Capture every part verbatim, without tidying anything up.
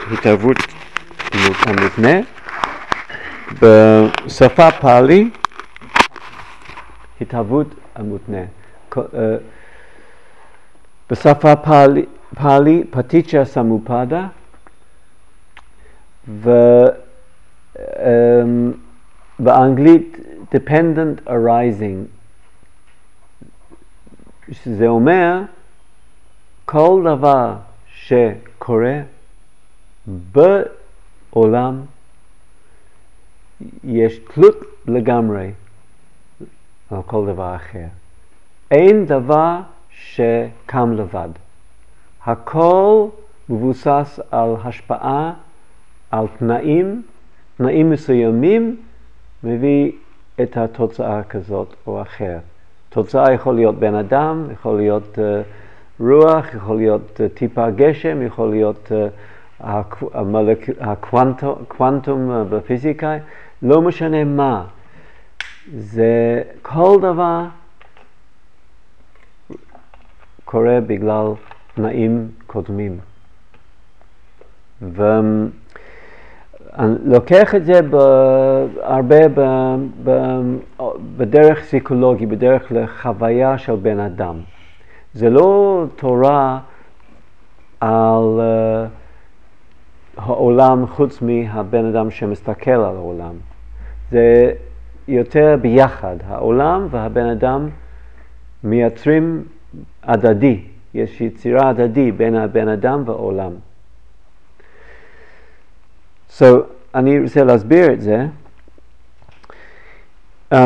התערבות המותנה. בשפה פאלי, התערבות המותנה. בשפה פאלי, פאלי פטיצ'ה סמופדה, ובאנגלית dependent arising, שזה אומר כל דבר שקורה בעולם יש תלות לגמרי על כל דבר אחר. אין דבר שקם לבד. הכל מבוסס על השפעה, על תנאים, תנאים מסוימים, מביא את התוצאה כזאת או אחרת. תוצאה יכול להיות בן אדם, יכול להיות uh, רוח, יכול להיות uh, טיפה גשם, יכול להיות uh, הקוונטום uh, בפיזיקה, לא משנה מה. זה כל דבר קורה בגלל תנאים קודמים. ואני לוקח את זה הרבה בדרך פסיכולוגי, בדרך לחוויה של בן אדם. זה לא תורה על העולם חוץ מהבן אדם שמסתכל על העולם. זה יותר ביחד. העולם והבן אדם מייצרים הדדי. יש יצירה הדדי בין הבן אדם והעולם. So, אני רוצה להסביר את זה. Um,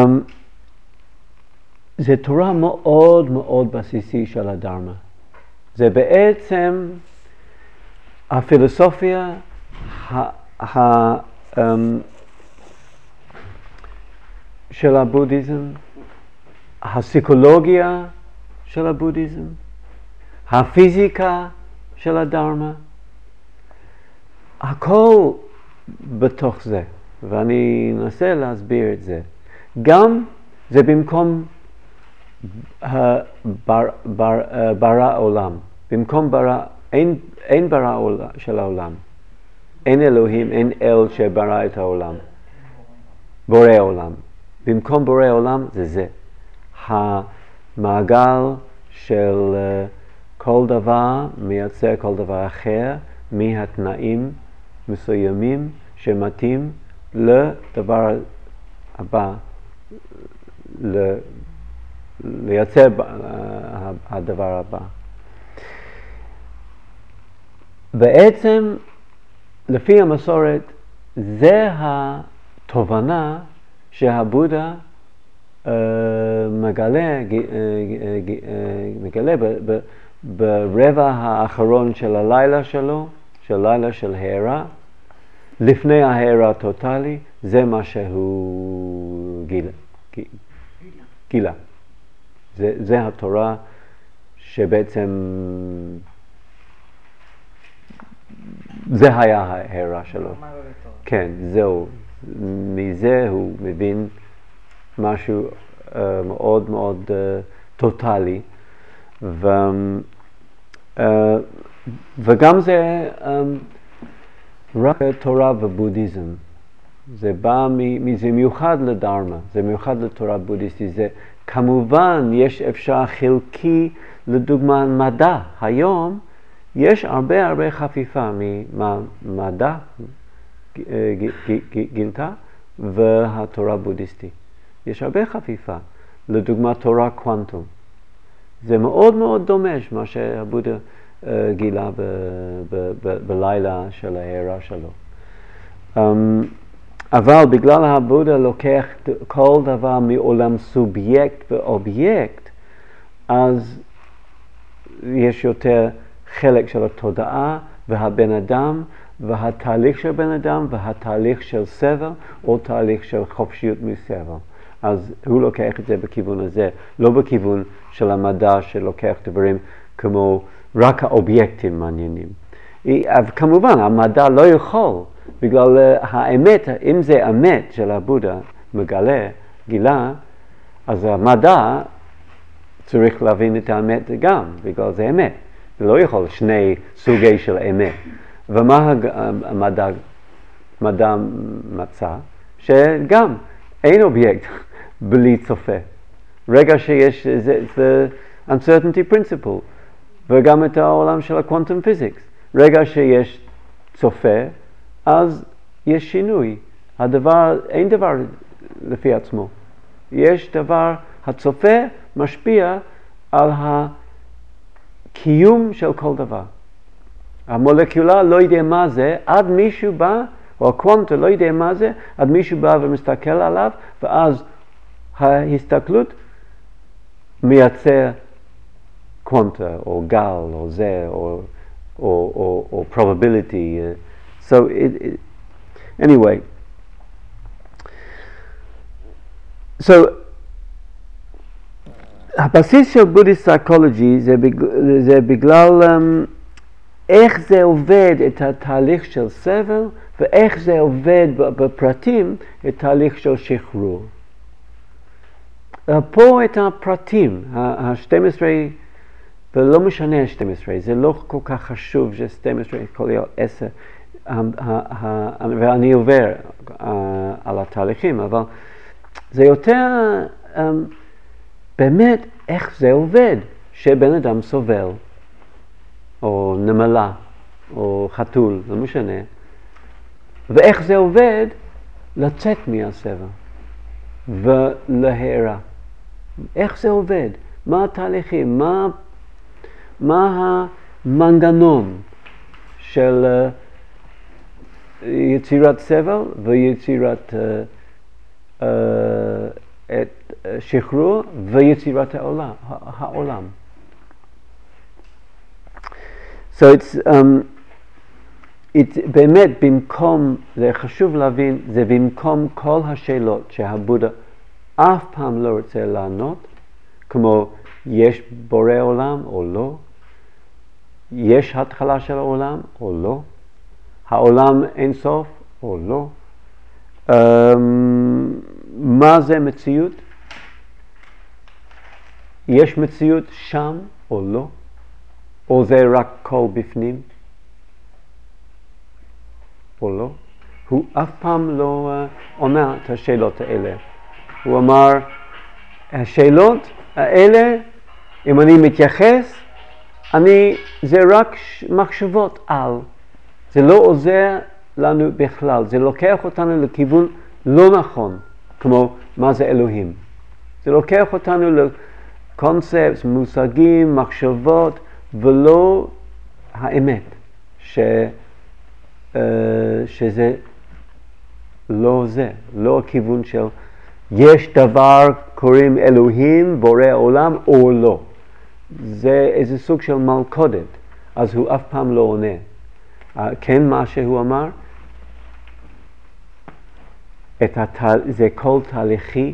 זה תורה מאוד מאוד בסיסי של הדרמה. זה בעצם הפילוסופיה ה, ה, um, של הבודהיזם, הפסיכולוגיה של הבודהיזם, הפיזיקה של הדרמה, הכל בתוך זה, ואני אנסה להסביר את זה. גם זה במקום בר, בר, ברא עולם, במקום ברא, אין, אין ברא עולם, של העולם, אין אלוהים, אין אל שברא את העולם, בורא עולם. במקום בורא עולם זה זה, המעגל של כל דבר מייצר כל דבר אחר מהתנאים מסוימים שמתאים לדבר הבא, ל... לייצר הדבר הבא. בעצם, לפי המסורת, זה התובנה שהבודה uh, מגלה, uh, uh, מגלה ב, ב, ברבע האחרון של הלילה שלו, של לילה של הערה, לפני ההערה הטוטלי, זה מה שהוא גילה. גילה. זה, זה התורה שבעצם, זה היה ההערה שלו. כן, זהו. מזה הוא מבין משהו uh, מאוד מאוד uh, טוטלי. ו, uh, וגם זה um, רק תורה ובודהיזם. זה בא מ, זה מיוחד לדרמה, זה מיוחד לתורה בודהיסטית. זה כמובן יש אפשר חלקי לדוגמה מדע. היום יש הרבה הרבה חפיפה ממדע גילתה והתורה בודהיסטית. יש הרבה חפיפה. לדוגמה תורה קוונטום. זה מאוד מאוד דומה מה שהבודה uh, גילה ב, ב, ב, בלילה של ההערה שלו. Um, אבל בגלל הבודה לוקח כל דבר מעולם סובייקט ואובייקט, אז יש יותר חלק של התודעה והבן אדם והתהליך של בן אדם והתהליך של סבל או תהליך של חופשיות מסבל. אז הוא לוקח את זה בכיוון הזה, לא בכיוון של המדע שלוקח דברים כמו רק האובייקטים מעניינים. אבל כמובן המדע לא יכול, בגלל האמת, אם זה אמת של הבודה מגלה, גילה, אז המדע צריך להבין את האמת גם, בגלל זה אמת. זה לא יכול שני סוגי של אמת. ומה המדע, מדע מצא? שגם אין אובייקט בלי צופה. רגע שיש, זה, זה uncertainty principle, וגם את העולם של ה-quantum physics. רגע שיש צופה, אז יש שינוי. הדבר, אין דבר לפי עצמו. יש דבר, הצופה משפיע על הקיום של כל דבר. המולקולה לא יודע מה זה, עד מישהו בא, או הקוונטה לא יודע מה זה, עד מישהו בא ומסתכל עליו, ואז ההסתכלות מייצר קוונטה, או גל, או זה, או, או, או, או probability. So, it, it, anyway. So, הבסיס של בודהיסט פסיכולוגי זה, בג, זה בגלל um, איך זה עובד את התהליך של סבל, ואיך זה עובד בפרטים את תהליך של שחרור. פה את הפרטים, ה-שתים עשרה, ולא משנה ה-שתים עשרה, זה לא כל כך חשוב ש-שתים עשרה יכול להיות עשר, ואני עובר על התהליכים, אבל זה יותר באמת איך זה עובד, שבן אדם סובל, או נמלה, או חתול, לא משנה, ואיך זה עובד לצאת מהסבל ולהירה. איך זה עובד? מה התהליכים? מה, מה המנגנון של uh, יצירת סבל ויצירת uh, uh, את uh, שחרור ויצירת העולם. העולם. So it's, um, it, באמת במקום, זה חשוב להבין, זה במקום כל השאלות שהבודה אף פעם לא רוצה לענות, כמו יש בורא עולם או לא, יש התחלה של העולם או לא, העולם אין סוף או לא, um, מה זה מציאות, יש מציאות שם או לא, או זה רק קול בפנים, או לא. הוא אף פעם לא uh, עונה את השאלות האלה. הוא אמר, השאלות האלה, אם אני מתייחס, אני, זה רק מחשבות על. זה לא עוזר לנו בכלל. זה לוקח אותנו לכיוון לא נכון, כמו מה זה אלוהים. זה לוקח אותנו לקונספט, מושגים, מחשבות, ולא האמת, ש, uh, שזה לא זה, לא הכיוון של יש דבר קוראים אלוהים, בורא העולם, או לא. זה איזה סוג של מלכודת, אז הוא אף פעם לא עונה. Uh, כן, מה שהוא אמר, את התהל... זה כל תהליכי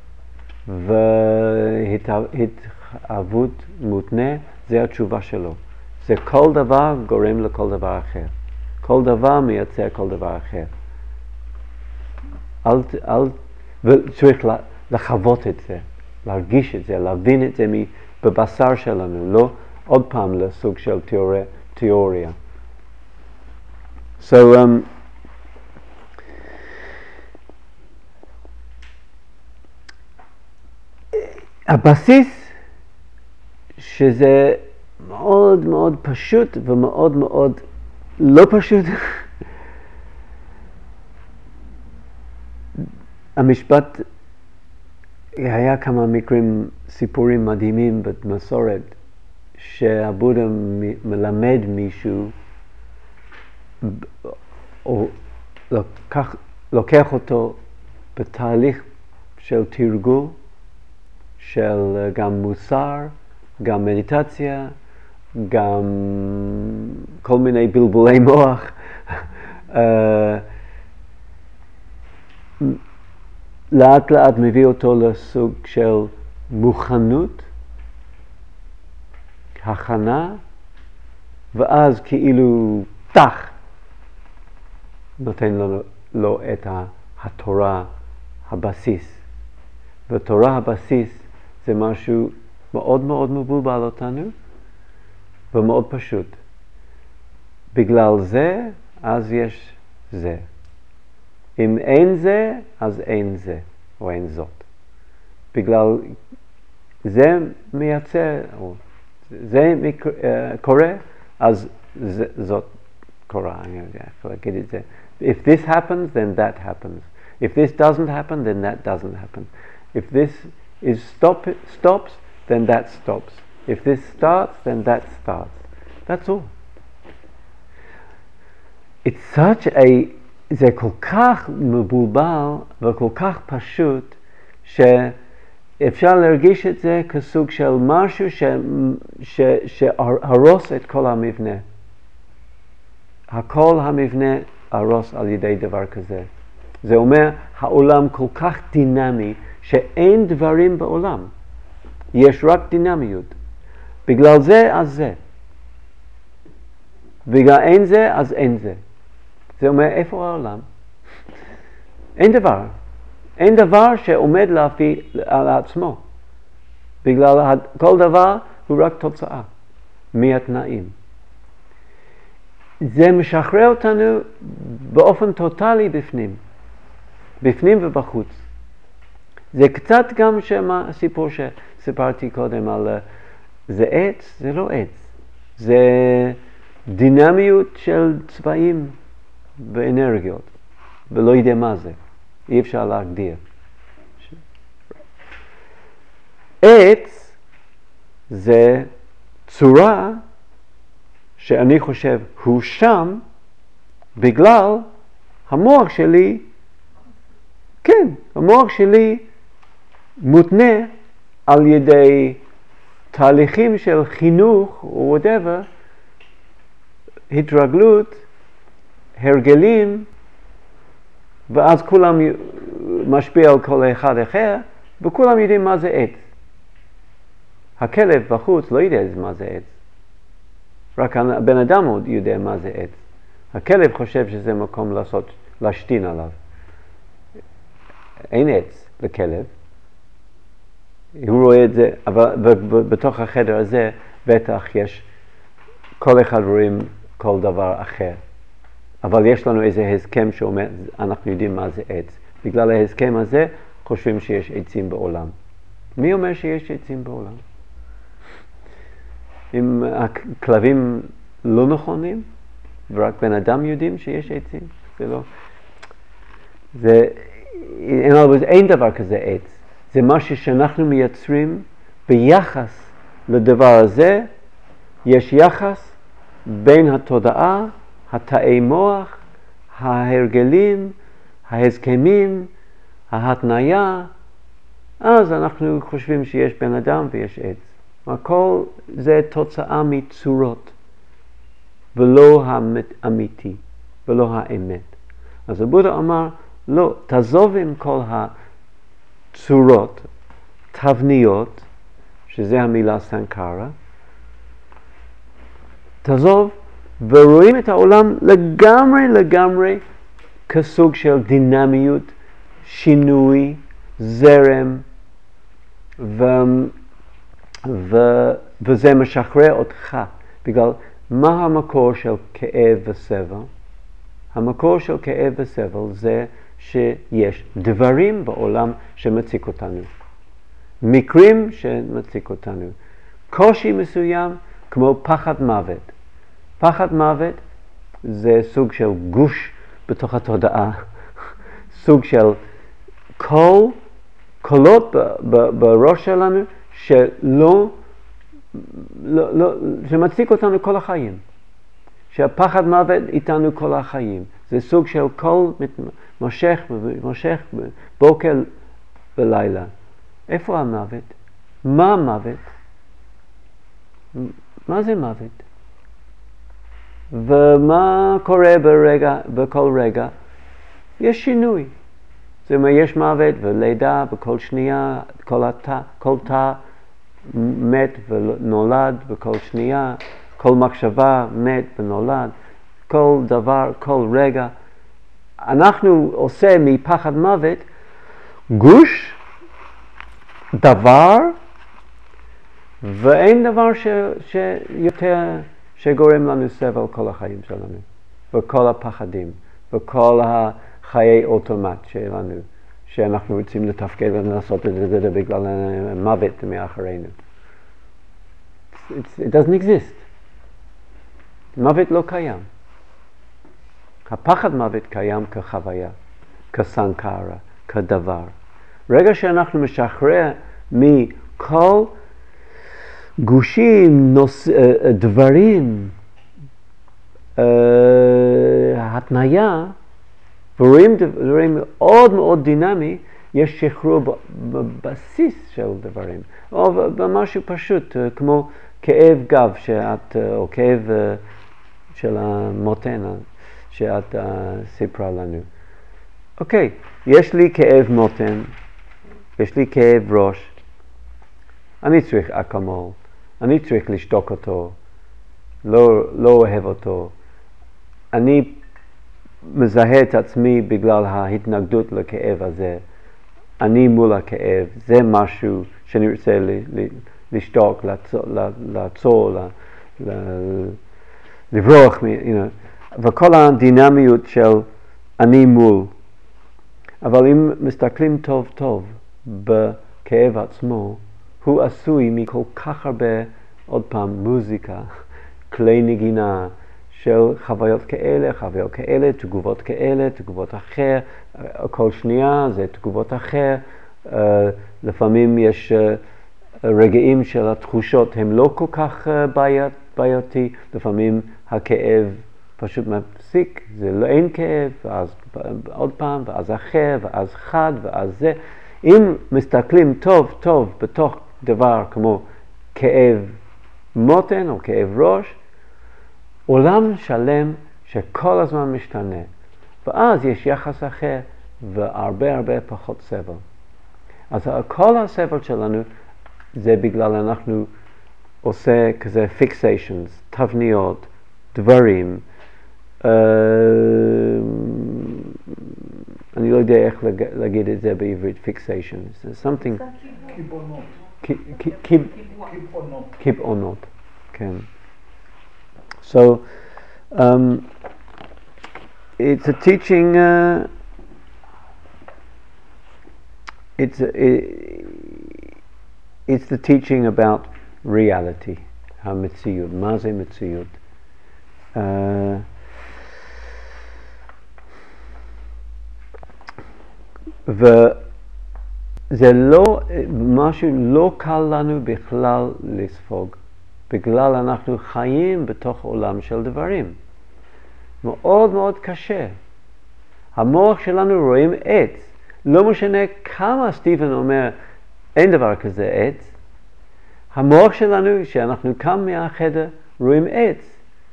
והתאהבות מותנה, זה התשובה שלו. זה כל דבר גורם לכל דבר אחר. כל דבר מייצר כל דבר אחר. אל, אל, וצריך לחוות את זה, להרגיש את זה, להבין את זה בבשר שלנו, לא עוד פעם לסוג של תיאוריה. תיאוריה. So, um, הבסיס שזה מאוד מאוד פשוט ומאוד מאוד לא פשוט. המשפט, היה כמה מקרים, סיפורים מדהימים במסורת, שהבודה מלמד מישהו, או לוקח, לוקח אותו בתהליך של תרגול, של גם מוסר, גם מדיטציה, גם כל מיני בלבולי מוח. לאט לאט מביא אותו לסוג של מוכנות, הכנה, ואז כאילו תח, נותן לו, לו את התורה, הבסיס. ותורה הבסיס זה משהו מאוד מאוד מבולבל אותנו, ומאוד פשוט. בגלל זה, אז יש זה. אם אין זה, אז אין זה, או אין זאת. בגלל זה מייצר, או זה קורה, אז זה, זאת קורה, אני יודע איך להגיד את זה. If this happens, then that happens. If this doesn't happen, then that doesn't happen. If this is stop, stops, then that stops. If this starts, then that starts. That's all. It's such a, זה כל כך מבולבל וכל כך פשוט, שאפשר להרגיש את זה כסוג של משהו ש, ש, שהרוס את כל המבנה. הכל המבנה הרוס על ידי דבר כזה. זה אומר, העולם כל כך דינמי, שאין דברים בעולם. יש רק דינמיות. בגלל זה, אז זה. בגלל אין זה, אז אין זה. זה אומר, איפה העולם? אין דבר. אין דבר שעומד להפי על עצמו. בגלל כל דבר הוא רק תוצאה מהתנאים. זה משחרר אותנו באופן טוטלי בפנים. בפנים ובחוץ. זה קצת גם שמה, הסיפור שסיפרתי קודם על זה עץ, זה לא עץ. זה דינמיות של צבעים ואנרגיות. ולא יודע מה זה. אי אפשר להגדיר. עץ זה צורה שאני חושב הוא שם בגלל המוח שלי, כן, המוח שלי מותנה על ידי תהליכים של חינוך או whatever, התרגלות, הרגלים, ואז כולם משפיע על כל אחד אחר, וכולם יודעים מה זה עץ. הכלב בחוץ לא יודע מה זה עץ. רק הבן אדם עוד יודע מה זה עץ. הכלב חושב שזה מקום לעשות, להשתין עליו. אין עץ לכלב. הוא רואה את זה, אבל בתוך החדר הזה בטח יש, כל אחד רואים כל דבר אחר. אבל יש לנו איזה הסכם שאומר, אנחנו יודעים מה זה עץ. בגלל ההסכם הזה חושבים שיש עצים בעולם. מי אומר שיש עצים בעולם? אם הכלבים לא נכונים, ורק בן אדם יודעים שיש עצים, זה לא. זה, אין דבר כזה עץ. זה משהו שאנחנו מייצרים ביחס לדבר הזה. יש יחס בין התודעה, התאי מוח, ההרגלים, ההסכמים, ההתניה. אז אנחנו חושבים שיש בן אדם ויש עץ. הכל זה תוצאה מצורות, ולא האמיתי, ולא האמת. אז הבודה אמר, לא, תעזוב עם כל הצורות, תבניות, שזה המילה סנקרה, תעזוב, ורואים את העולם לגמרי לגמרי כסוג של דינמיות, שינוי, זרם, ו... ו... וזה משחרר אותך. בגלל מה המקור של כאב וסבל? המקור של כאב וסבל זה שיש דברים בעולם שמציק אותנו. מקרים שמציק אותנו. קושי מסוים כמו פחד מוות. פחד מוות זה סוג של גוש בתוך התודעה. סוג של קול, קולות ב- ב- בראש שלנו שלא, לא, לא, שמציק אותנו כל החיים. שהפחד מוות איתנו כל החיים. זה סוג של קול מושך ומושך בוקר ולילה. איפה המוות? מה המוות? מה זה מוות? ומה קורה ברגע, בכל רגע? יש שינוי. זאת אומרת, יש מוות ולידה בכל שנייה, כל התא, כל תא מת ונולד בכל שנייה, כל מחשבה מת ונולד, כל דבר, כל רגע. אנחנו עושה מפחד מוות גוש, דבר, ואין דבר ש, שיותר, שגורם לנו סבל כל החיים שלנו, וכל הפחדים, וכל החיי אוטומט שלנו, שאנחנו רוצים לתפקד ולעשות את זה בגלל מוות מאחרינו. It's, it doesn't exist. מוות לא קיים. הפחד מוות קיים כחוויה, כסנקרה, כדבר. רגע שאנחנו משחרר מכל גושים, נוס, דברים, התניה, ורואים דברים מאוד מאוד דינמי, יש שחרור בבסיס של דברים. או במשהו פשוט, כמו כאב גב שאת, או כאב של המותן שאת סיפרה לנו. אוקיי, יש לי כאב מותן, יש לי כאב ראש, אני צריך אקמול, אני צריך לשתוק אותו, לא, לא אוהב אותו. אני מזהה את עצמי בגלל ההתנגדות לכאב הזה. אני מול הכאב, זה משהו שאני רוצה לשתוק, לעצור, לעצור לברוח, you know, וכל הדינמיות של אני מול. אבל אם מסתכלים טוב טוב בכאב עצמו, הוא עשוי מכל כך הרבה, עוד פעם, מוזיקה, כלי נגינה, של חוויות כאלה, חוויות כאלה, תגובות כאלה, תגובות אחר, כל שנייה זה תגובות אחר. Uh, לפעמים יש uh, רגעים של התחושות הם לא כל כך uh, בעיית, בעייתי, לפעמים הכאב פשוט מפסיק, זה לא אין כאב, ואז עוד פעם, ואז אחר, ואז חד, ואז זה. אם מסתכלים טוב טוב בתוך דבר כמו כאב מותן או כאב ראש, עולם שלם שכל הזמן משתנה, ואז יש יחס אחר והרבה הרבה פחות סבל. אז כל הסבל שלנו זה בגלל אנחנו עושה כזה fixations, תבניות, דברים, אה, אני לא יודע איך להגיד את זה בעברית, fixations, something, קיבעונות. קיבעונות, כן. So, um, it's a teaching, uh, it's, a, it, it's the teaching about reality, המציאות, מה זה מציאות. Uh, וזה לא, משהו לא קל לנו בכלל לספוג. בגלל אנחנו חיים בתוך עולם של דברים. מאוד מאוד קשה. המוח שלנו רואים עץ. לא משנה כמה סטיבן אומר, אין דבר כזה עץ. המוח שלנו, שאנחנו קם מהחדר, רואים עץ.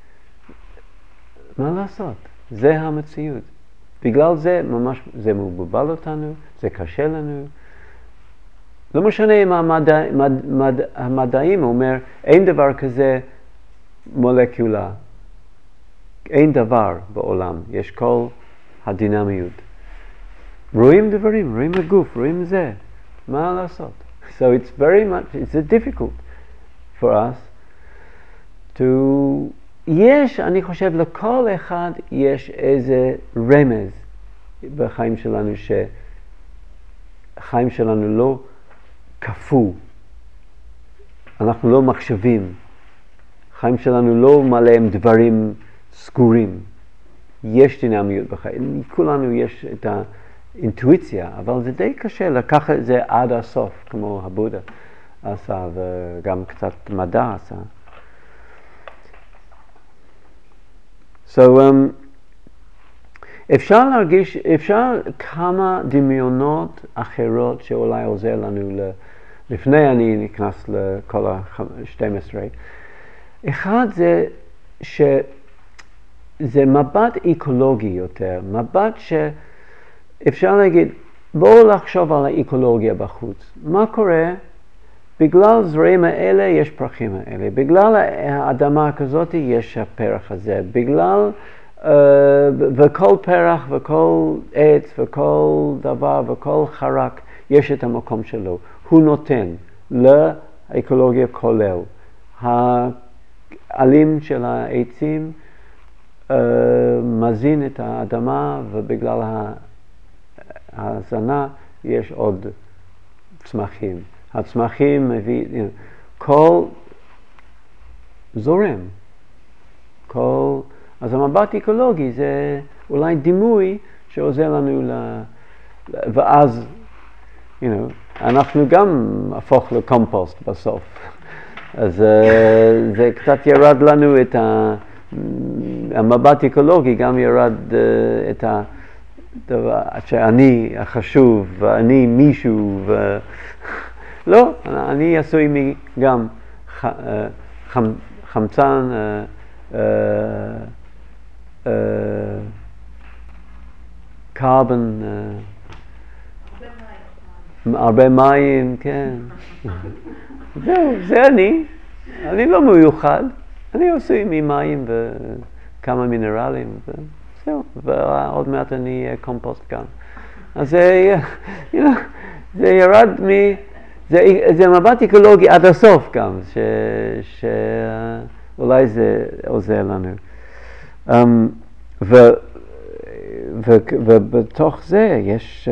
מה לעשות? זה המציאות. בגלל זה ממש, זה מבולבל אותנו, זה קשה לנו. לא משנה אם המדע, מד, מד, המדעים אומר, אין דבר כזה מולקולה. אין דבר בעולם, יש כל הדינמיות. רואים דברים, רואים הגוף, רואים זה. מה לעשות? So it's very much, it's difficult for us to, יש, אני חושב, לכל אחד יש איזה רמז בחיים שלנו, שהחיים שלנו לא כפו, אנחנו לא מחשבים, החיים שלנו לא מלא עם דברים סגורים, יש דינמיות בחיים, כולנו יש את האינטואיציה, אבל זה די קשה לקחת את זה עד הסוף, כמו הבודה עשה וגם קצת מדע עשה. So, um, אפשר להרגיש, אפשר כמה דמיונות אחרות שאולי עוזר לנו לפני אני נכנס לכל ה-שתים עשרה. אחד זה שזה מבט אקולוגי יותר, מבט שאפשר להגיד, בואו לחשוב על האקולוגיה בחוץ. מה קורה? בגלל זרעים האלה יש פרחים האלה, בגלל האדמה כזאת יש הפרח הזה, בגלל Uh, וכל פרח וכל עץ וכל דבר וכל חרק יש את המקום שלו. הוא נותן לאקולוגיה כולל. העלים של העצים uh, מזין את האדמה, ובגלל ההזנה יש עוד צמחים. הצמחים מביא, you know, כל זורם. כל, אז המבט אקולוגי זה אולי דימוי שעוזר לנו ל... ואז, you know, אנחנו גם הפוך לקומפוסט בסוף. אז uh, זה קצת ירד לנו את ה... המבט אקולוגי גם ירד uh, את ה... דבר, שאני החשוב ואני מישהו ו... לא, אני עשוי מי גם ח... חמ... חמצן, קרבן, הרבה מים, כן. זהו, זה אני. אני לא מיוחד. אני עושה ממים וכמה מינרלים, וזהו. ועוד מעט אני אהיה קומפוסט גם. אז זה, you know, זה ירד מ... זה, זה מבט אקולוגי עד הסוף גם, ש, שאולי זה עוזר לנו. Um, ו, ו, ובתוך זה יש,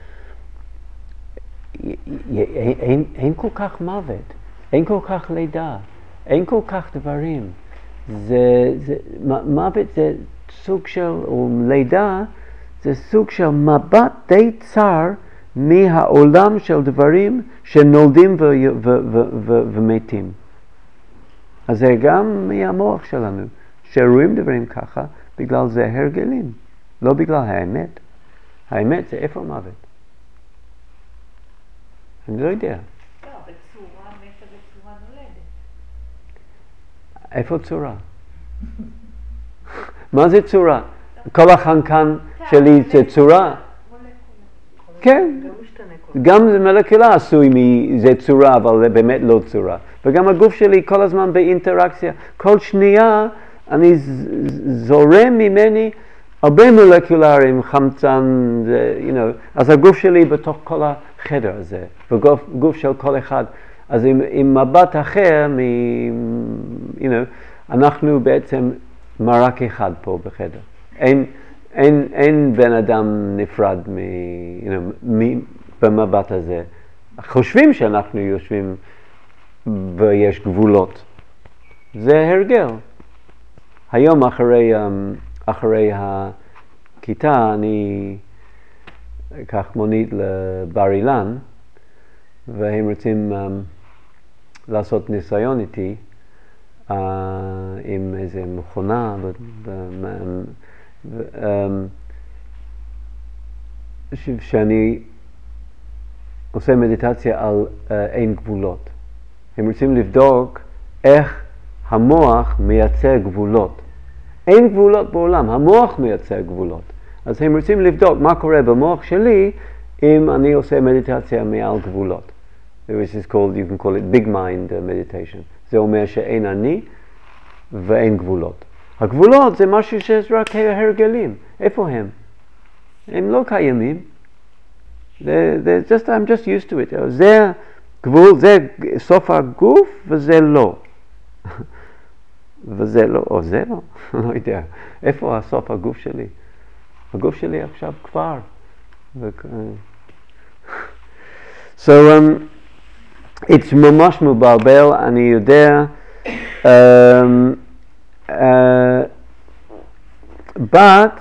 uh, אין, אין כל כך מוות, אין כל כך לידה, אין כל כך דברים. זה, זה, מוות זה סוג של, או לידה, זה סוג של מבט די צר, מהעולם של דברים שנולדים ו- ו- ו- ו- ומתים. אז זה גם מהמוח שלנו, שרואים דברים ככה, בגלל זה הרגלים, לא בגלל האמת. האמת זה איפה מוות. אני לא יודע. לא, בצורה מתה בצורה נולדת. איפה צורה? מה זה צורה? כל החנקן שלי זה צורה? כן, גם זה מלכלה עשוי מזה צורה, אבל זה באמת לא צורה. וגם הגוף שלי כל הזמן באינטראקציה. כל שנייה אני זורם ממני הרבה מולקולרים, חמצן, you know, אז הגוף שלי בתוך כל החדר הזה, בגוף של כל אחד. אז עם, עם מבט אחר, מ, you know, אנחנו בעצם מרק אחד פה בחדר. אין, אין, אין בן אדם נפרד מ, you know, מ, במבט הזה. חושבים שאנחנו יושבים ויש גבולות. זה הרגל. היום אחרי, אחרי הכיתה אני אקח מונית לבר אילן, והם רוצים um, לעשות ניסיון איתי uh, עם איזה מכונה, ו, ו, ו, um, ש, שאני עושה מדיטציה על uh, אין גבולות. הם רוצים לבדוק איך המוח מייצר גבולות. אין גבולות בעולם, המוח מייצר גבולות. אז הם רוצים לבדוק מה קורה במוח שלי אם אני עושה מדיטציה מעל גבולות. Which is called, you can call it big mind meditation. זה אומר שאין אני ואין גבולות. הגבולות זה משהו שיש רק הרגלים. איפה הם? הם לא קיימים. They're, they're just, I'm just used to it. זה גבול, זה סוף הגוף וזה לא. וזה לא, או זה לא, לא יודע. איפה הסוף הגוף שלי? הגוף שלי עכשיו כבר. So, um, it's ממש מבלבל, אני יודע. Um, uh, but,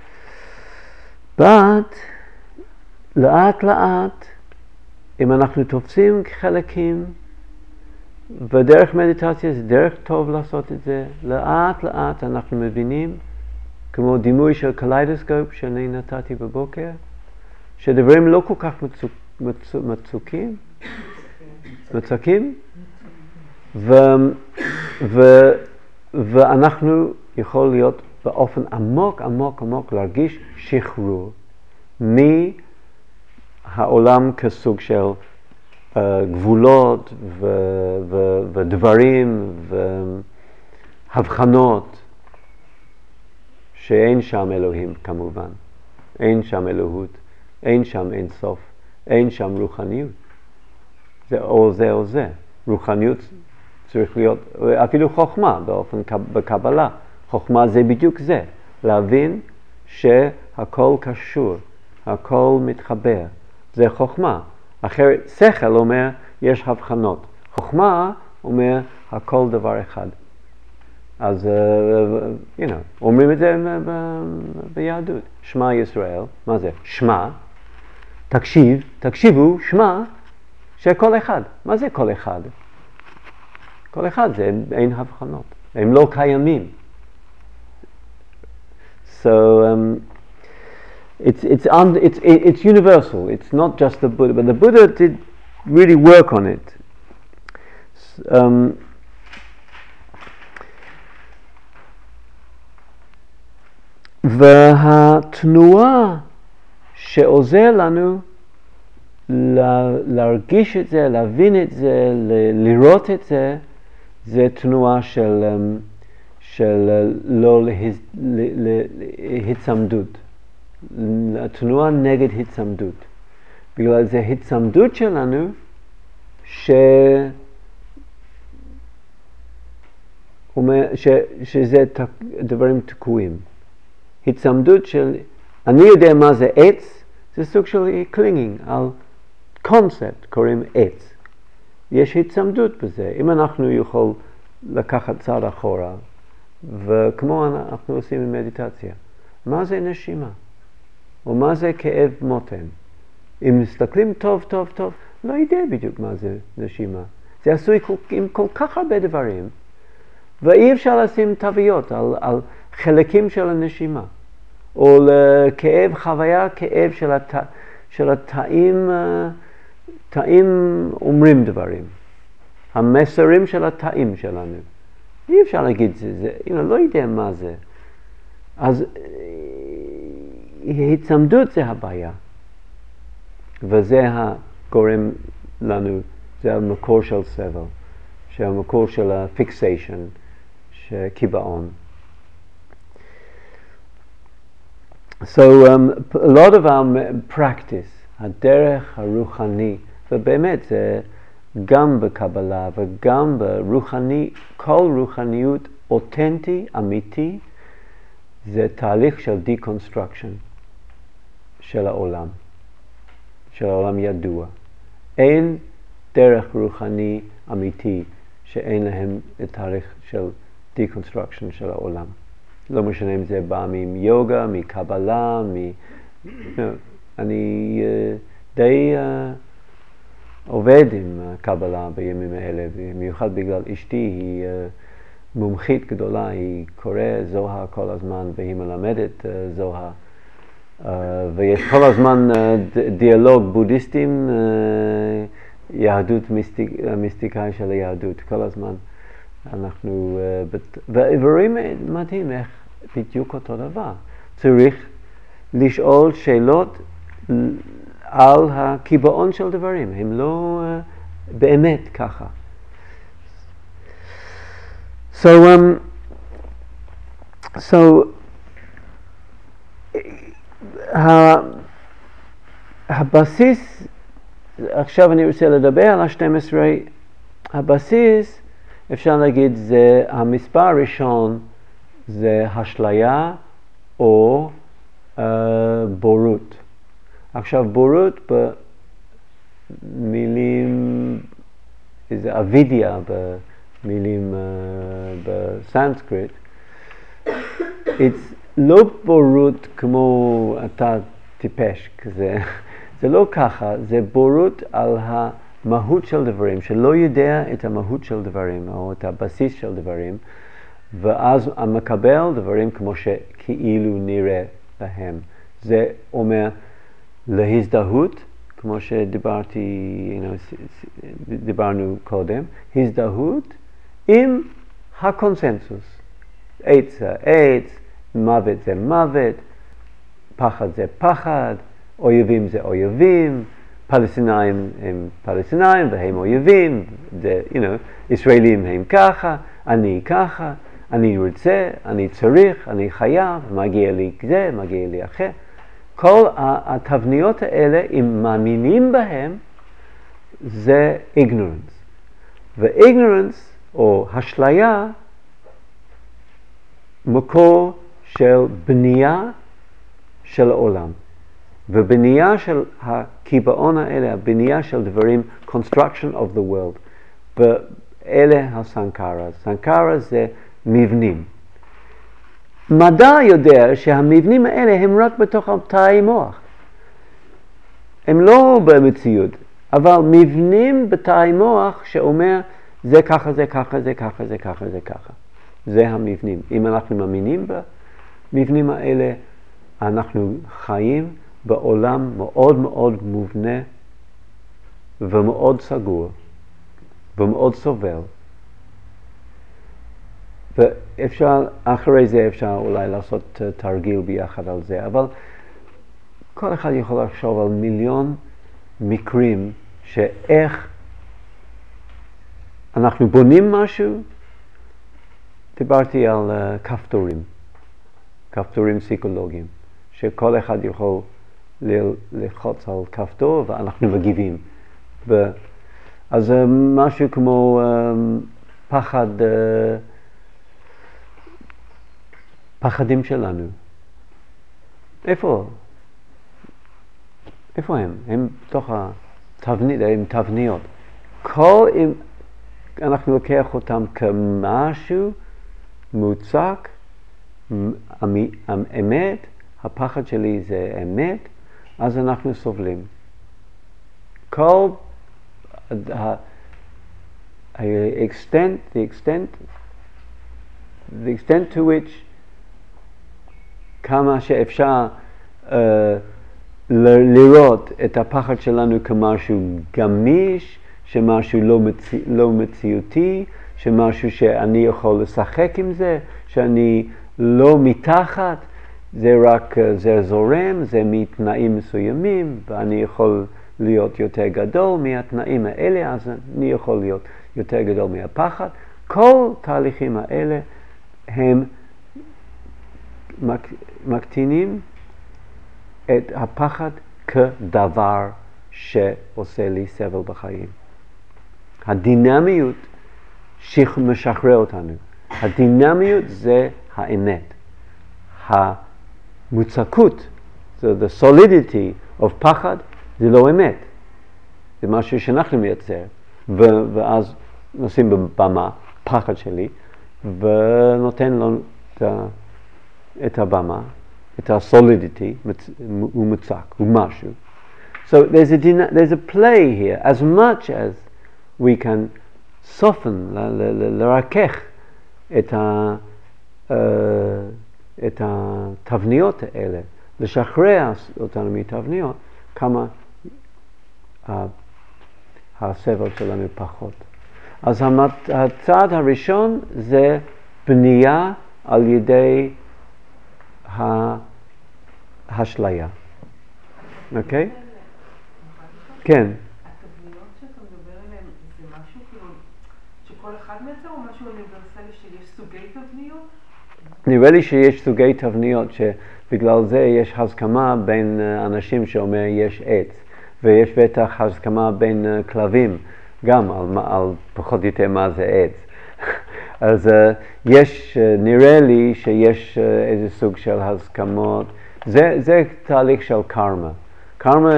but, לאט לאט, אם אנחנו תופסים חלקים, ודרך מדיטציה זה דרך טוב לעשות את זה, לאט לאט אנחנו מבינים, כמו דימוי של קליידוסקופ שאני נתתי בבוקר, שדברים לא כל כך מצוק, מצוק, מצוקים, מצקים, ו, ו, ואנחנו יכול להיות באופן עמוק עמוק עמוק להרגיש שחרור מהעולם כסוג של Uh, גבולות ו- ו- ודברים והבחנות שאין שם אלוהים כמובן, אין שם אלוהות, אין שם אין סוף, אין שם רוחניות. זה או זה או זה. רוחניות צריך להיות, אפילו חוכמה באופן, בקבלה. חוכמה זה בדיוק זה, להבין שהכל קשור, הכל מתחבר. זה חוכמה. אחרת, שכל אומר, יש הבחנות. חוכמה אומר, הכל דבר אחד. אז, uh, you know, אומרים את זה ב- ביהדות. שמע ישראל, מה זה? שמע, תקשיב, תקשיבו, שמע, שכל אחד. מה זה כל אחד? כל אחד זה אין הבחנות. הם לא קיימים. So, um, it's, it's, un, it's, it's universal. It's not just the Buddha, but the Buddha did really work on it. Um, והתנועה שעוזר לנו להרגיש את זה, להבין את זה, לראות את זה, זה תנועה של, של לא להצמדות. התנועה נגד הצמדות. בגלל זה הצמדות שלנו ש... ש... שזה דברים תקועים. הצמדות של, אני יודע מה זה עץ, זה סוג של קלינגינג על קונספט, קוראים עץ. יש הצמדות בזה. אם אנחנו יכול לקחת צעד אחורה, וכמו אנחנו עושים עם מדיטציה, מה זה נשימה? או מה זה כאב מותן? אם מסתכלים טוב, טוב, טוב, לא יודע בדיוק מה זה נשימה. זה עשוי עם כל כך הרבה דברים, ואי אפשר לשים תוויות על, על חלקים של הנשימה, או לכאב, חוויה, כאב של, הת, של התאים, תאים אומרים דברים, המסרים של התאים שלנו. אי אפשר להגיד זה, זה you know, לא יודע מה זה. אז הצמדות זה הבעיה, וזה הגורם לנו, זה המקור של סבל, שהמקור של הפיקסיישן, קיבעון. So um, a lot of our practice, הדרך הרוחני, ובאמת זה גם בקבלה וגם ברוחני, כל רוחניות אותנטי, אמיתי, זה תהליך של deconstruction של העולם, של העולם ידוע. אין דרך רוחני אמיתי שאין להם את תהליך של deconstruction של העולם. לא משנה אם זה בא מיוגה, מקבלה, מ... אני uh, די uh, עובד עם קבלה בימים האלה, במיוחד בגלל אשתי, היא uh, מומחית גדולה, היא קוראת זוהר כל הזמן והיא מלמדת uh, זוהר. Uh, ויש כל הזמן uh, דיאלוג בודהיסטים, uh, יהדות מיסטיק, מיסטיקאי של היהדות, כל הזמן. אנחנו, ורואים מדהים איך בדיוק אותו דבר. צריך לשאול שאלות על הקיבעון של דברים, הם לא באמת ככה. So, um, so, הבסיס, עכשיו אני רוצה לדבר על ה-שתים עשרה, הבסיס, אפשר להגיד, זה המספר הראשון זה אשליה או uh, בורות. עכשיו בורות במילים, איזה אבידיה במילים uh, בסנסקריט, it's לא בורות כמו אתה טיפש כזה, זה לא ככה, זה בורות על ה... מהות של דברים, שלא יודע את המהות של דברים, או את הבסיס של דברים, ואז מקבל דברים כמו שכאילו נראה להם. זה אומר להזדהות, כמו שדיברתי, you know, דיברנו קודם, הזדהות עם הקונסנזוס. עץ זה עץ, מוות זה מוות, פחד זה פחד, אויבים זה אויבים, פלסטינאים הם פלסטינאים והם אויבים, זה, you know, ישראלים הם ככה, אני ככה, אני רוצה, אני צריך, אני חייב, מגיע לי זה, מגיע לי אחר. כל התבניות האלה, אם מאמינים בהם, זה ignorance. ו-ignorance או אשליה, מקור של בנייה של העולם. ובנייה של הקיבעון האלה, הבנייה של דברים, construction of the world, ואלה הסנקרה. סנקרה זה מבנים. מדע יודע שהמבנים האלה הם רק בתוך תאי מוח. הם לא במציאות, אבל מבנים בתאי מוח שאומר זה ככה, זה ככה, זה ככה, זה ככה, זה ככה. זה המבנים. אם אנחנו מאמינים במבנים האלה, אנחנו חיים בעולם מאוד מאוד מובנה ומאוד סגור ומאוד סובל. ואפשר, אחרי זה אפשר אולי לעשות תרגיל ביחד על זה, אבל כל אחד יכול לחשוב על מיליון מקרים שאיך אנחנו בונים משהו. דיברתי על uh, כפתורים, כפתורים פסיכולוגיים, שכל אחד יכול ללחוץ על כפתור ואנחנו מגיבים. ו... אז uh, משהו כמו uh, פחד, uh, פחדים שלנו. איפה? איפה הם? הם בתוך התבנית, הם תבניות. כל אם אנחנו לוקח אותם כמשהו מוצק, אמת, הפחד שלי זה אמת, אז אנחנו סובלים. כל ה extent, the extent, the extent to which כמה שאפשר uh, לראות את הפחד שלנו כמשהו גמיש, שמשהו לא, מציא, לא מציאותי, שמשהו שאני יכול לשחק עם זה, שאני לא מתחת, זה רק, זה זורם, זה מתנאים מסוימים, ואני יכול להיות יותר גדול מהתנאים האלה, אז אני יכול להיות יותר גדול מהפחד. כל תהליכים האלה הם מקטינים את הפחד כדבר שעושה לי סבל בחיים. הדינמיות שמשחרר אותנו. הדינמיות זה האמת. המוצקות, so the solidity of פחד, זה לא אמת. זה משהו שאנחנו מייצר. ו- ואז נשים בבמה פחד שלי, ונותן לו את, ה- את הבמה, את ה-solidity, הוא מוצק, הוא משהו. So there's a, din- there's a play here, as much as we can soften, לרכך את, ה, uh, את התבניות האלה, לשחרר אותנו מתבניות, כמה uh, הסבל שלנו פחות. אז המת, הצעד הראשון זה בנייה על ידי האשליה. אוקיי? כן. התבניות שאתה מדבר עליהן זה משהו כאילו שכל אחד מייצר או משהו אוניברסלי שיש סוגי תבניות? נראה לי שיש סוגי תבניות שבגלל זה יש הסכמה בין אנשים שאומר יש עץ, ויש בטח הסכמה בין כלבים גם על, על פחות או יותר מה זה עץ. אז uh, יש, uh, נראה לי שיש uh, איזה סוג של הסכמות. זה, זה תהליך של קרמה. קרמה,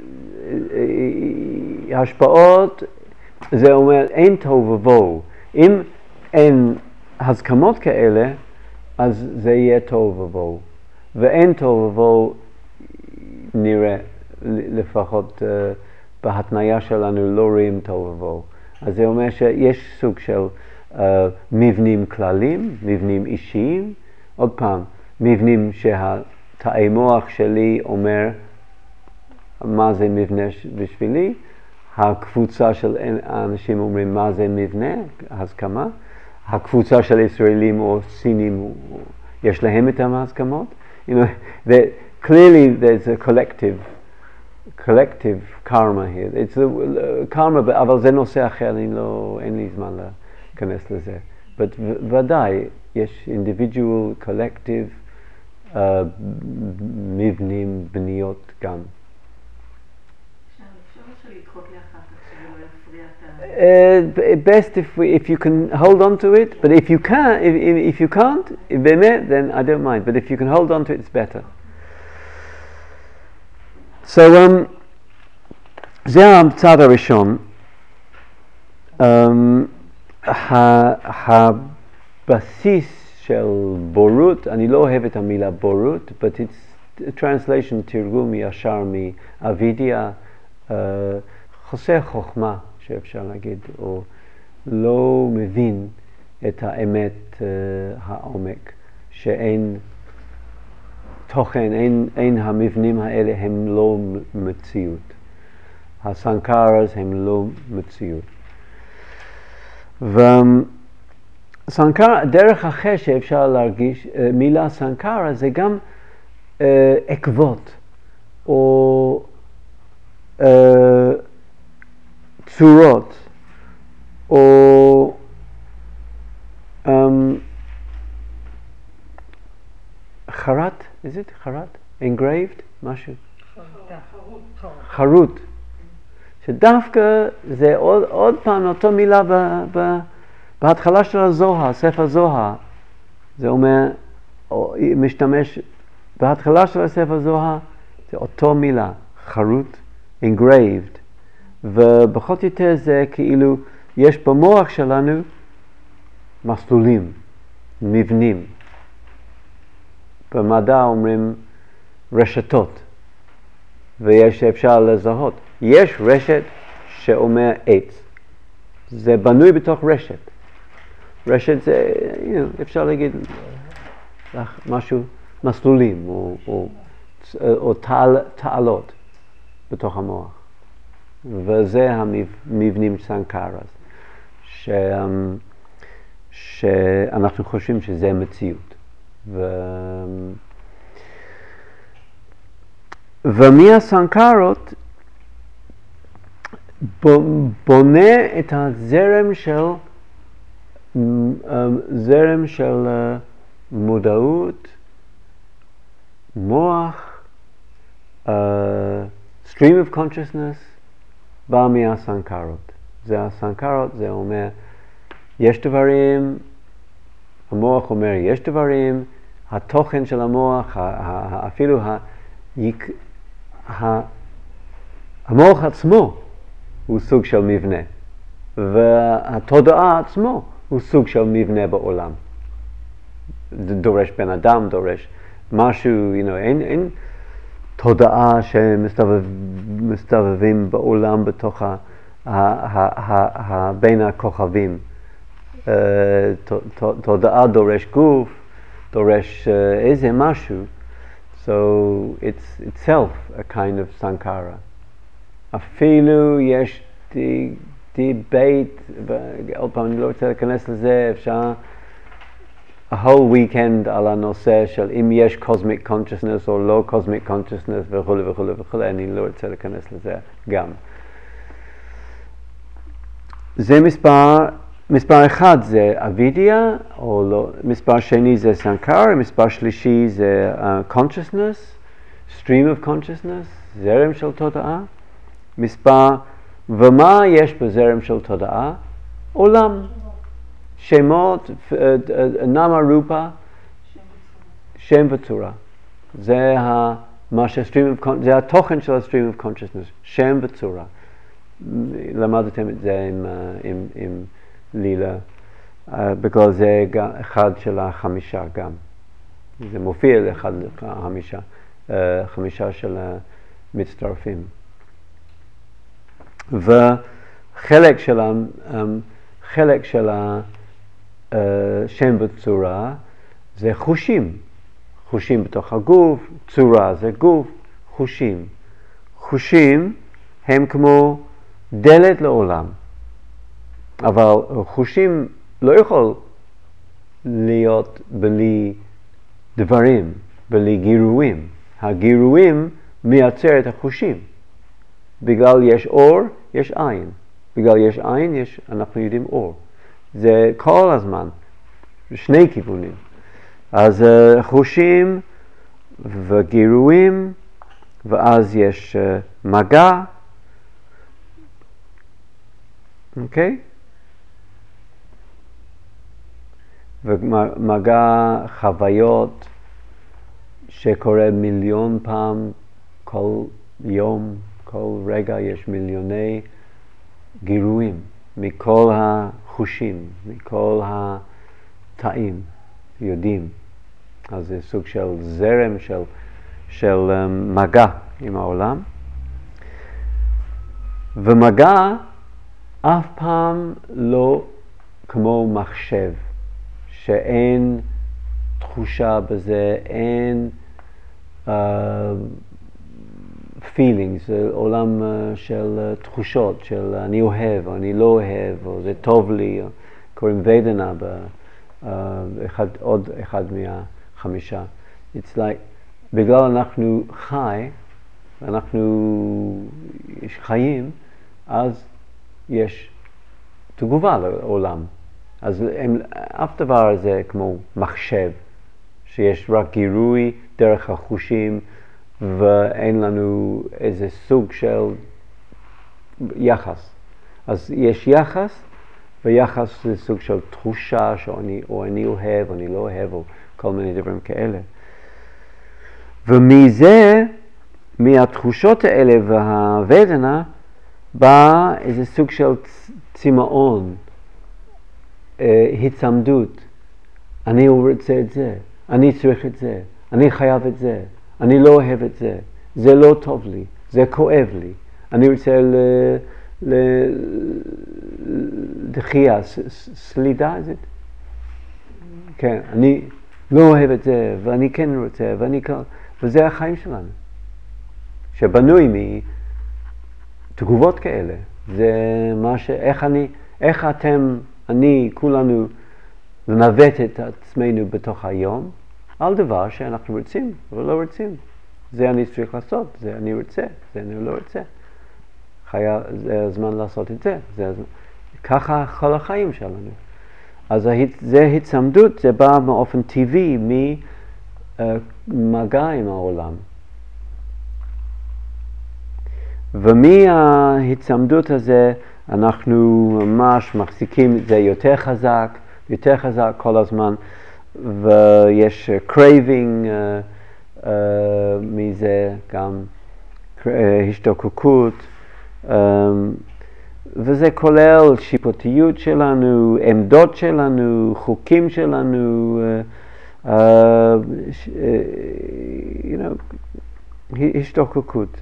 השפעות, זה אומר אין תוהו ובוהו. אם אין הסכמות כאלה, אז זה יהיה תוהו ובוהו. ואין תוהו ובוהו נראה, לפחות uh, בהתניה שלנו לא רואים תוהו ובוהו. אז זה אומר שיש סוג של uh, מבנים כלליים, מבנים אישיים. עוד פעם, מבנים שהתאי מוח שלי אומר מה זה מבנה בשבילי. הקבוצה של האנשים אומרים מה זה מבנה, הסכמה. הקבוצה של ישראלים או סינים, יש להם את ההסכמות. You know, that clearly there's a collective, collective karma here. It's a uh, karma, אבל זה נושא אחר, אני לא, אין לי זמן להיכנס לזה. But ודאי, יש individual, collective, uh, מבנים, בניות גם. אפשר אפשר לדחות לאחר כך שזה לא יפריע. Uh, best if we, if you can hold on to it, but if you can't, if, if, if you can't, then I don't mind. But if you can hold on to it, it's better. So, um, זה הצד הראשון. Um, הבסיס של בורות, אני לא אוהב את המילה בורות, but it's a translation, תרגום ישר מאבידיה, uh, חוסר חוכמה, שאפשר להגיד, או לא מבין את האמת, uh, העומק, שאין תוכן, אין, אין המבנים האלה הם לא מציאות. הסנקרס הם לא מציאות. וסנקרה, דרך אחר שאפשר להרגיש, מילה סנקרה זה גם uh, עקבות, או uh, צורות, או um, חרט, is it חרט? engraved? משהו? חרוט. שדווקא זה עוד, עוד פעם אותו מילה ב, ב, בהתחלה של הזוהר, ספר זוהר. זה אומר, או, משתמש, בהתחלה של הספר זוהר זה אותו מילה, חרוט, engraved. ובכל יותר זה כאילו, יש במוח שלנו מסלולים, מבנים. במדע אומרים רשתות, ויש אפשר לזהות. יש רשת שאומר עץ. זה בנוי בתוך רשת. רשת זה, you know, אפשר להגיד משהו, מסלולים או, או, או תעל, תעלות בתוך המוח. וזה המבנים סנקרס, ש, שאנחנו חושבים שזה מציאות. ו, ומהסנקרות בונה את הזרם של זרם של מודעות, מוח, uh, stream of consciousness, בא מהסנקרות. זה הסנקרות, זה אומר, יש דברים, המוח אומר, יש דברים, התוכן של המוח, אפילו המוח עצמו הוא סוג של מבנה, והתודעה עצמו הוא סוג של מבנה בעולם. דורש בן אדם, דורש משהו, you know, אין, אין תודעה שמסתובבים בעולם בתוך ה, ה, ה, ה, ה, בין הכוכבים. Uh, תודעה דורש גוף, דורש uh, איזה משהו. So it's itself a kind of sankara. אפילו יש דיבייט, עוד פעם אני לא רוצה להיכנס לזה, אפשר a whole weekend על הנושא של אם יש cosmic consciousness או לא cosmic consciousness וכו' וכו' וכו', אני לא רוצה להיכנס לזה גם. זה מספר, מספר אחד זה אבידיה, או לא, מספר שני זה סנקרה, מספר שלישי זה uh, consciousness, stream of consciousness, זרם של תודעה. מספר, ומה יש בזרם של תודעה? עולם. שמות, נמה רופה, שם וצורה. זה, ה, מה ש-stream of, זה התוכן של ה-stream of consciousness, שם וצורה. למדתם את זה עם, עם, עם לילה, בגלל זה אחד של החמישה גם. זה מופיע לאחד החמישה, חמישה של המצטרפים. וחלק של, חלק של השם וצורה זה חושים. חושים בתוך הגוף, צורה זה גוף, חושים. חושים הם כמו דלת לעולם. אבל חושים לא יכול להיות בלי דברים, בלי גירויים. הגירויים מייצר את החושים. בגלל יש אור, יש עין. בגלל יש עין, יש, אנחנו יודעים אור. זה כל הזמן, שני כיוונים. אז uh, חושים וגירויים, ואז יש uh, מגע, אוקיי? ומגע חוויות שקורה מיליון פעם כל יום, כל רגע יש מיליוני גירויים מכל החושים, מכל התאים, יודעים. אז זה סוג של זרם, של, של um, מגע עם העולם. ומגע אף פעם לא כמו מחשב, שאין תחושה בזה, אין uh, feelings, עולם uh, של uh, תחושות, של אני אוהב או אני לא אוהב, או זה טוב לי, או קוראים ודנה, ב, uh, אחד, עוד אחד מהחמישה. It's like, בגלל אנחנו חי, אנחנו יש חיים, אז יש תגובה לעולם. אז הם, אף דבר הזה כמו מחשב, שיש רק גירוי דרך החושים, ואין לנו איזה סוג של יחס. אז יש יחס, ויחס זה סוג של תחושה, שאני, או אני אוהב, או אני לא אוהב, או כל מיני דברים כאלה. ומזה, מהתחושות האלה והוודנה, בא איזה סוג של צמאון, הצמדות. אני רוצה את זה, אני צריך את זה, אני חייב את זה, אני לא אוהב את זה, זה לא טוב לי, זה כואב לי, אני רוצה לדחייה, סלידה, זה? כן, אני לא אוהב את זה, ואני כן רוצה, ואני כן, וזה החיים שלנו, שבנוי מתגובות כאלה. זה מה ש... איך אני, איך אתם, אני, כולנו, לנווט את עצמנו בתוך היום, על דבר שאנחנו רוצים ולא רוצים. זה אני צריך לעשות, זה אני רוצה, זה אני לא רוצה. חיה, זה הזמן לעשות את זה. זה הזמן. ככה כל החיים שלנו. אז זה הצמדות, זה בא באופן טבעי ממגע עם העולם. ומההצמדות הזה אנחנו ממש מחזיקים את זה יותר חזק, יותר חזק כל הזמן, ויש craving uh, uh, מזה, גם uh, השתוקקות, um, וזה כולל שיפוטיות שלנו, עמדות שלנו, חוקים שלנו, uh, uh, ש, uh, you know, השתוקקות.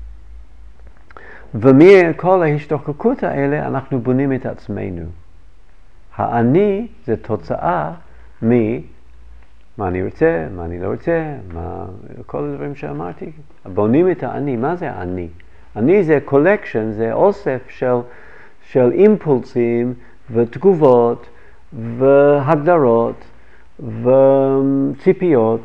ומכל ההשתוקקות האלה אנחנו בונים את עצמנו. האני זה תוצאה מ... מה אני רוצה, מה אני לא רוצה, מה... כל הדברים שאמרתי. בונים את האני. מה זה האני? אני זה קולקשן, זה אוסף של, של אימפולסים ותגובות והגדרות וציפיות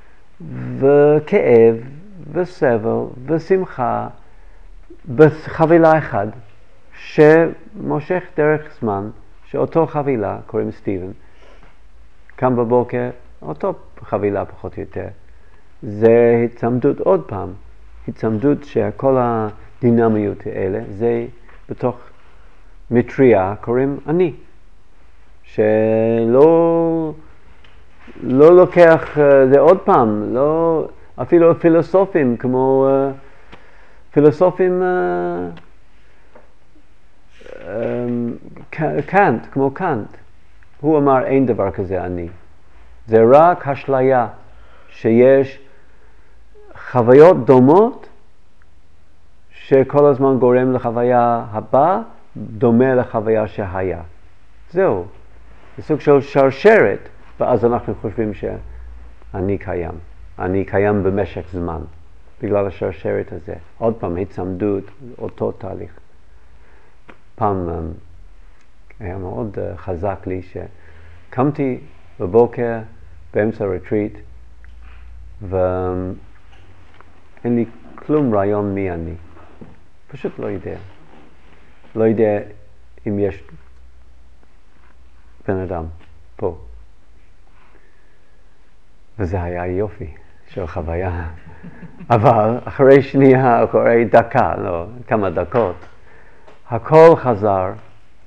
וכאב וסבל ושמחה בחבילה אחד שמושך דרך זמן, שאותו חבילה, קוראים סטיבן, קם בבוקר, אותו חבילה פחות או יותר. זה הצמדות עוד פעם, הצמדות שכל הדינמיות האלה, זה בתוך מטריה, קוראים אני, שלא לא לוקח, זה עוד פעם, לא, אפילו פילוסופים כמו, פילוסופים קאנט, כמו קאנט, הוא אמר אין דבר כזה אני. זה רק אשליה שיש חוויות דומות שכל הזמן גורם לחוויה הבאה דומה לחוויה שהיה. זהו. זה סוג של שרשרת, ואז אנחנו חושבים שאני קיים. אני קיים במשך זמן, בגלל השרשרת הזה. עוד פעם, הצמדות, אותו תהליך. פעם היה מאוד חזק לי שקמתי בבוקר באמצע רטריט, ואין לי כלום רעיון מי אני. פשוט לא יודע. לא יודע אם יש בן אדם פה. וזה היה יופי של חוויה. אבל אחרי שנייה, אחרי דקה, לא, כמה דקות, הכל חזר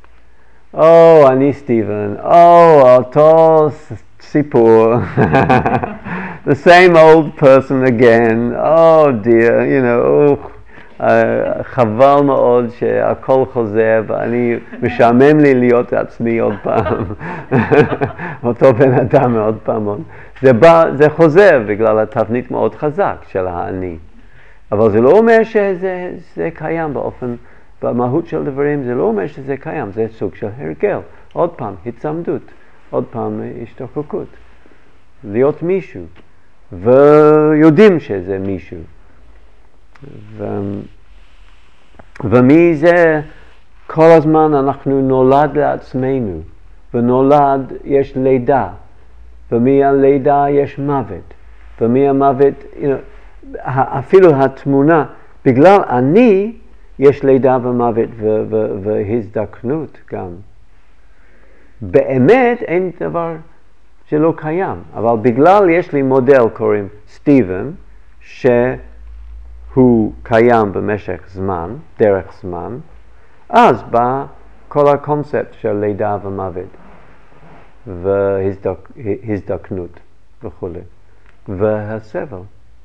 או, אני סטיבן, או, אותו סיפור. The same old person again, oh dear, you know, uh, חבל מאוד שהכל חוזר ואני משעמם לי להיות עצמי עוד פעם. אותו בן אדם עוד פעם. זה, בא, זה חוזר בגלל התבנית מאוד חזק של האני. אבל זה לא אומר שזה זה קיים באופן, במהות של דברים, זה לא אומר שזה קיים, זה סוג של הרגל. עוד פעם, הצמדות, עוד פעם השתוקקות. להיות מישהו. ויודעים שזה מישהו. ו... ומי זה כל הזמן אנחנו נולד לעצמנו, ונולד יש לידה, ומהלידה יש מוות, ומהמוות, you know, אפילו התמונה, בגלל אני יש לידה ומוות ו- ו- והזדקנות גם. באמת אין דבר שלא קיים, אבל בגלל יש לי מודל קוראים סטיבן, שהוא קיים במשך זמן, דרך זמן, אז בא כל הקונספט של לידה ומוות, והזדקנות וכו'. והסבל.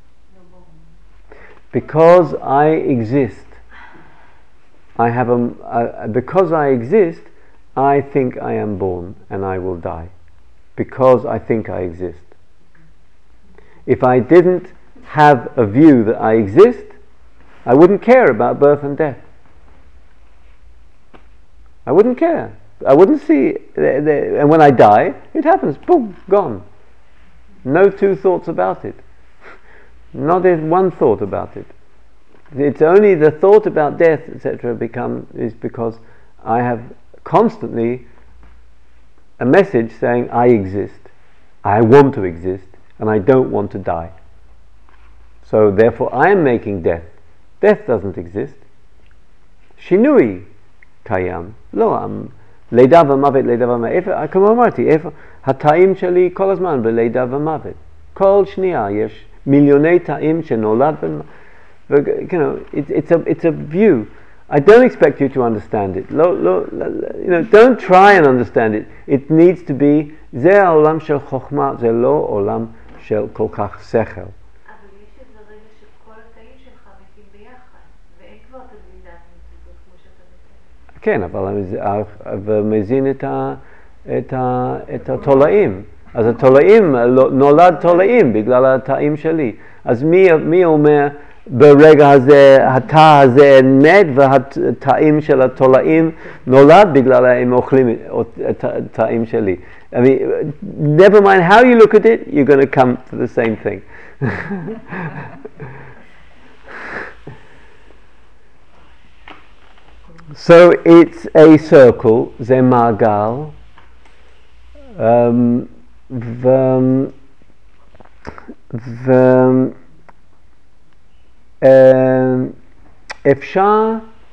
Because I exist, I have a, uh, because I exist, I think I am born and I will die. Because I think I exist. If I didn't have a view that I exist, I wouldn't care about birth and death. I wouldn't care. I wouldn't see, the, the, and when I die, it happens, boom, gone. No two thoughts about it. Not one thought about it. It's only the thought about death, et cetera, become is because I have constantly a message saying I exist, I want to exist, and I don't want to die. So therefore I am making death. Death doesn't exist. Shinui קיים. לא, לידה ומוות, לידה ומוות. כמו אמרתי, איפה? התאים שלי כל הזמן בלידה ומוות. כל שנייה יש מיליוני תאים שנולד ו... You know, it's, it's, a, it's a view. I don't expect you to understand it. לא, לא, you know, don't try and understand it. It needs to be, זה העולם של חוכמה, זה לא עולם של כל כך שכל. כן, אבל ומזין את, ה, את, ה, את התולעים. אז התולעים, נולד תולעים בגלל התאים שלי. אז מי, מי אומר ברגע הזה, התא הזה מת והתאים של התולעים נולד בגלל הם אוכלים את התאים שלי. I mean, never mind how you look at it, you're going to come to the same thing. So it's a circle, זה מעגל, um, ו... ו... um, אפשר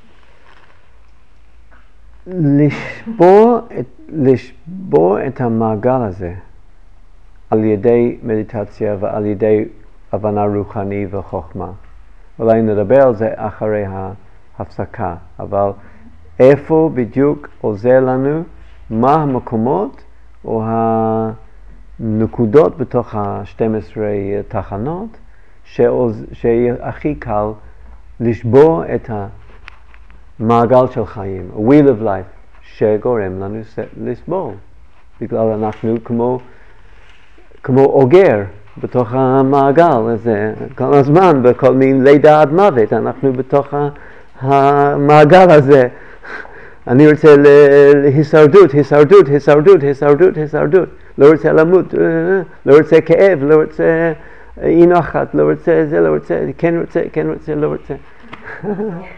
לשבור את, לשבור את המעגל הזה על ידי מדיטציה ועל ידי הבנה רוחני וחוכמה. אולי נדבר על זה אחרי ה... הפסקה, אבל איפה בדיוק עוזר לנו, מה המקומות או הנקודות בתוך ה-שתים עשרה תחנות שהכי קל לשבור את המעגל של חיים, a wheel of life, שגורם לנו לסבול, בגלל אנחנו כמו, כמו אוגר בתוך המעגל הזה, כל הזמן בכל מיני לידה עד מוות, אנחנו בתוך ה... המעגל הזה. אני רוצה להישרדות, הישרדות, הישרדות, הישרדות, הישרדות. לא רוצה למות, לא רוצה כאב, לא רוצה אי נחת, לא רוצה זה, לא רוצה, כן רוצה, כן רוצה, לא רוצה. גם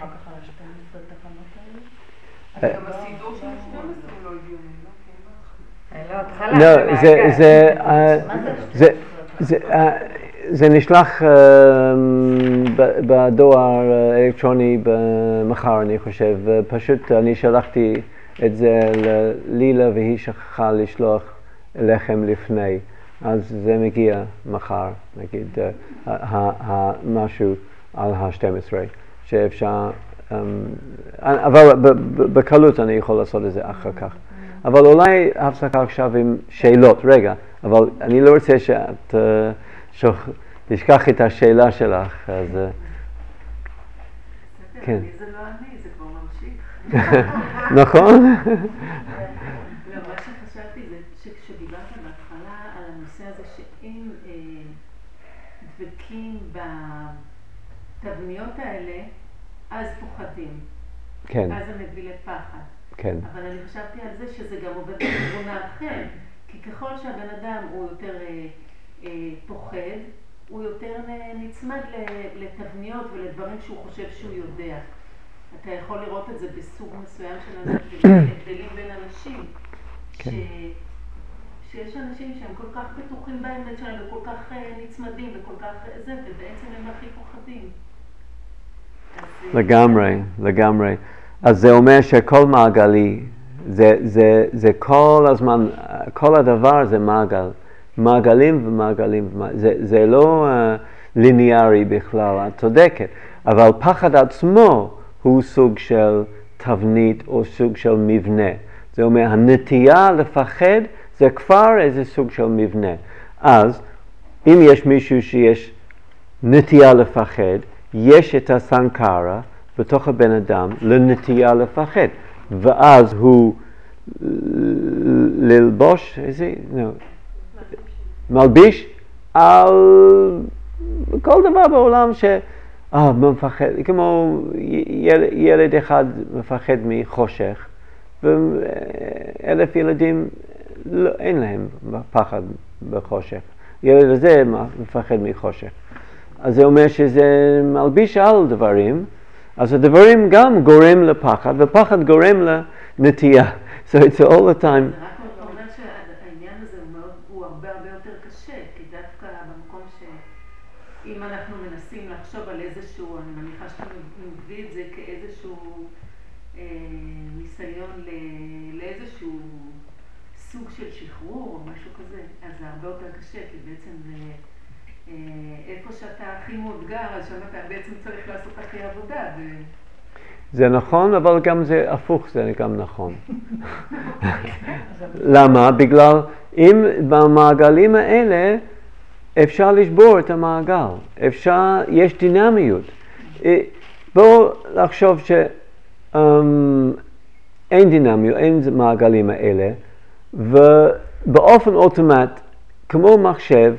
הסידור של שתים עשרה לא הגיוני, לא? זה נשלח בדואר אלקטרוני במחר, אני חושב. פשוט אני שלחתי את זה ללילה והיא שכחה לשלוח אליכם לפני. אז זה מגיע מחר, נגיד, משהו על ה-שתים עשרה, שאפשר, אבל בקלות אני יכול לעשות את זה אחר כך. אבל אולי הפסקה עכשיו עם שאלות, רגע, אבל אני לא רוצה שאת uh, תשכח את השאלה שלך, אז... Uh, כן. זה לא אני, זה כבר ממשיך. נכון? לא, מה שחשבתי זה שכשדיברת בהתחלה על הנושא הזה שאם דבקים בתבניות האלה, אז פוחדים. כן. אז זה מביא לפחד. כן. אבל אני חשבתי על זה שזה גם עובד בכיוון האחר, כי ככל שהבן אדם הוא יותר אה, אה, פוחד, הוא יותר נצמד לתבניות ולדברים שהוא חושב שהוא יודע. אתה יכול לראות את זה בסוג מסוים של הבדלים בין אנשים. כן. ש... שיש אנשים שהם כל כך בטוחים באמת שלהם וכל כך נצמדים וכל כך זה, ובעצם הם הכי פוחדים. לגמרי, לגמרי. אז זה אומר שכל מעגלי, זה, זה, זה כל הזמן, כל הדבר זה מעגל. מעגלים ומעגלים, זה, זה לא uh, ליניארי בכלל, את צודקת. אבל פחד עצמו הוא סוג של תבנית או סוג של מבנה. זה אומר, הנטייה לפחד זה כבר איזה סוג של מבנה. אז אם יש מישהו שיש נטייה לפחד, יש את הסנקרה בתוך הבן אדם לנטייה לפחד. ואז הוא ללבוש, איזה, no, מלביש על כל דבר בעולם ש... אה, מפחד, כמו ילד, ילד אחד מפחד מחושך, ואלף ילדים לא, אין להם פחד בחושך. ילד הזה מפחד מחושך. אז זה אומר שזה מלביש על דברים, אז הדברים גם גורם לפחד, ופחד גורם לנטייה. So it's all the time. זה רק אומר שהעניין הזה הוא הרבה הרבה יותר קשה, כי דווקא במקום שאם אנחנו מנסים לחשוב על איזשהו, אני מניחה שאתה מביא את זה כאיזשהו אה, ניסיון ל, לאיזשהו סוג של שחרור או משהו כזה, אז זה הרבה יותר קשה, כי בעצם זה אה, איפה שאתה הכי מאותגר, אז שם אתה בעצם צריך לעשות הכי עבודה. ו... זה נכון, אבל גם זה הפוך, זה גם נכון. למה? בגלל אם במעגלים האלה אפשר לשבור את המעגל, אפשר, יש דינמיות. בואו לחשוב שאין דינמיות, אין מעגלים האלה, ובאופן אוטומט, כמו מחשב,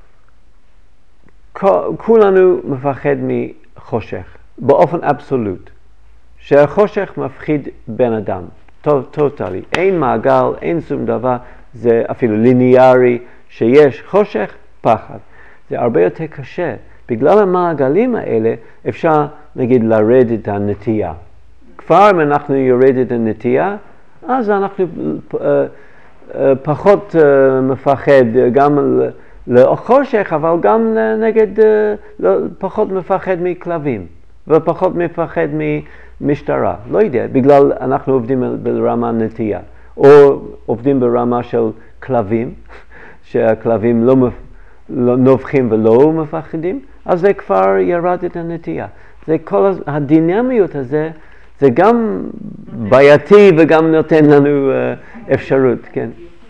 כולנו מפחד מחושך, באופן אבסולוט. שהחושך מפחיד בן אדם, טוטלי. אין מעגל, אין שום דבר, זה אפילו ליניארי, שיש חושך, פחד. זה הרבה יותר קשה. בגלל המעגלים האלה אפשר, נגיד, לרד את הנטייה. כבר אם אנחנו יורד את הנטייה, אז אנחנו uh, uh, פחות uh, מפחד גם לחושך, אבל גם נגד, uh, לא, פחות מפחד מכלבים, ופחות מפחד מ... משטרה, לא יודע, בגלל אנחנו עובדים ברמה נטייה, או עובדים ברמה של כלבים, שהכלבים לא, לא נובחים ולא מפחדים, אז זה כבר ירד את הנטייה. זה כל הדינמיות הזה, זה גם בעייתי וגם נותן לנו uh, אפשרות, כן.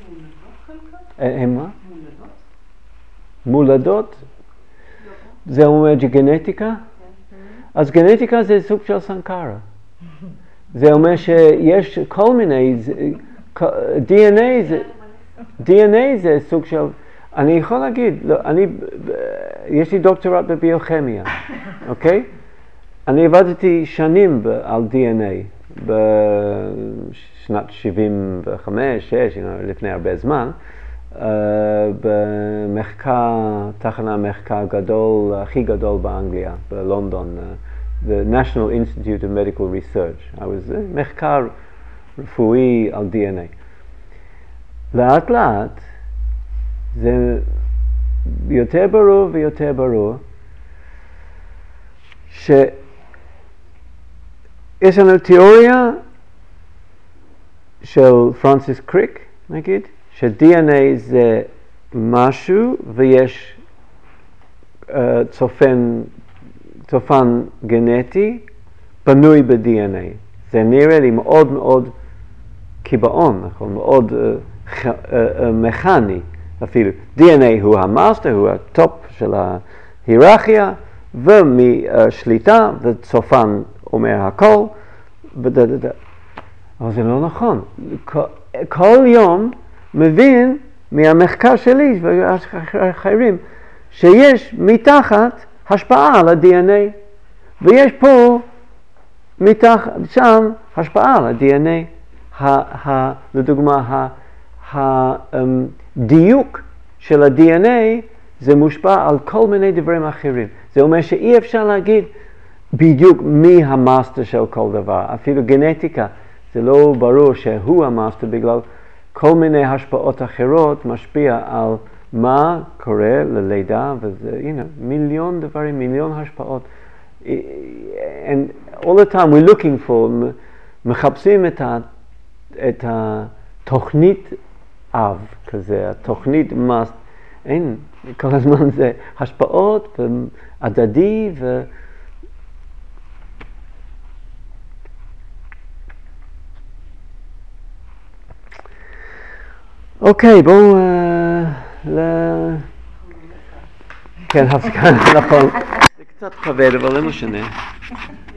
הם מה? מולדות? זה אומר גנטיקה? אז גנטיקה זה סוג של סנקרה. זה אומר שיש כל מיני, די אן איי זה, די אן איי זה סוג של, אני יכול להגיד, לא, אני, יש לי דוקטורט בביוכימיה, אוקיי? אני עבדתי שנים על די אן איי, בשנת שבעים וחמש, שש, לפני הרבה זמן, Uh, במחקר, תחנה מחקר גדול, הכי גדול באנגליה, בלונדון, uh, the National Institute of Medical Research. I was uh, מחקר רפואי על די אן איי. לאט לאט זה יותר ברור ויותר ברור שיש לנו תיאוריה של פרנסיס קריק, נגיד, ש-די אן איי זה משהו ויש uh, צופן, צופן גנטי בנוי ב-די אן איי. זה נראה לי מאוד מאוד קיבעון, נכון, מאוד uh, uh, מכני אפילו. די אן איי הוא המאסטר, הוא הטופ של ההיררכיה, ומשליטה, וצופן אומר הכל, ודדדה. אבל זה לא נכון. כל, כל יום מבין מהמחקר שלי ואחרים, שיש מתחת השפעה על ה-די אן איי, ויש פה מתחת, שם השפעה על ה-די אן איי. ה, ה, לדוגמה, הדיוק של ה-די אן איי זה מושפע על כל מיני דברים אחרים. זה אומר שאי אפשר להגיד בדיוק מי המאסטר של כל דבר. אפילו גנטיקה, זה לא ברור שהוא המאסטר בגלל כל מיני השפעות אחרות משפיע על מה קורה ללידה, וזה, הנה, מיליון דברים, מיליון השפעות. And all the time we're looking for, מחפשים את, ה, את התוכנית אב כזה, התוכנית מאסט, אין, כל הזמן זה השפעות והדדי ו... אוקיי, בואו ל... כן, הפסקה, נכון. זה קצת כבד, אבל לא משנה.